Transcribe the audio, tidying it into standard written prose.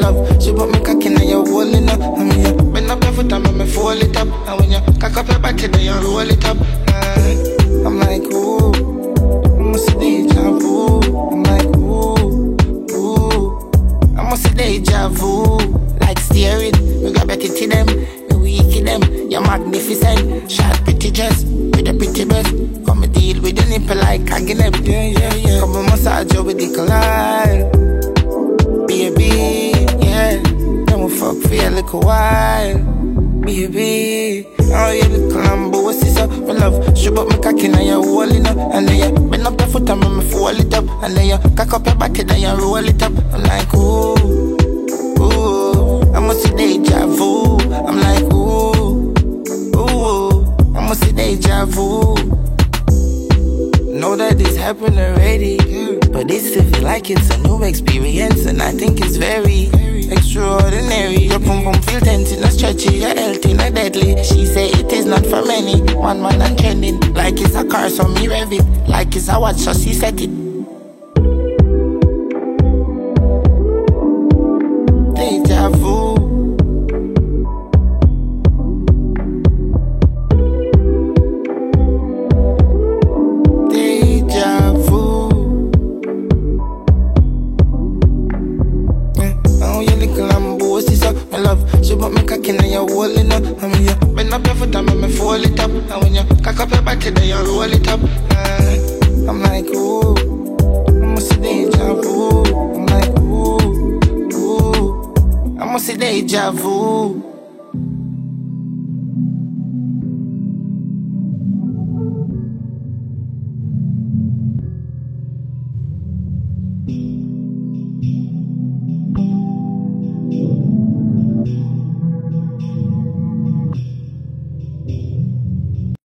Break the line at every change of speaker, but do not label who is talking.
love. She put me cock in and you holding up. I mean, you bend up your foot and make me fold it up. And when you cock up your body, then you roll it up. I'm like, ooh, I must see deja vu. I'm like, ooh, ooh, I must see deja vu. Like steering, we got better to them. We weak them, you're magnificent. Short pretty dress, with a pretty breast. Come and deal with the nipple like hanging them. Yeah, yeah, yeah. Come and massage you with the collide. Baby, yeah. Then we fuck for a little while. Baby, oh you little lambo, what's this up? My love, shoot up my cocky and you're holding up. And then you bend up your foot and make me fold it up. And then you cock up your body and you roll it up. I'm like, ooh, ooh, I must see deja vu. I'm like, ooh, ooh, I must see deja vu. Know that this happened already, but this if you like it's a new experience. And I think it's very extraordinary. Your pum pum feel tense, not stretchy, you're healthy, not deadly. She say it is not for many. One man and trending, like it's a car so me rev it. Like it's a watch so she set it. Deja vu. Deja vu. Oh, you little lambo, what's this up? My love, she put me cock in and you're holding up. I mean, you bend up your foot and make me fold it up. And when you cock up your body, then you roll it up. I'm like, ooh, I must see deja vu. I'm like, ooh, ooh, I must see deja vu.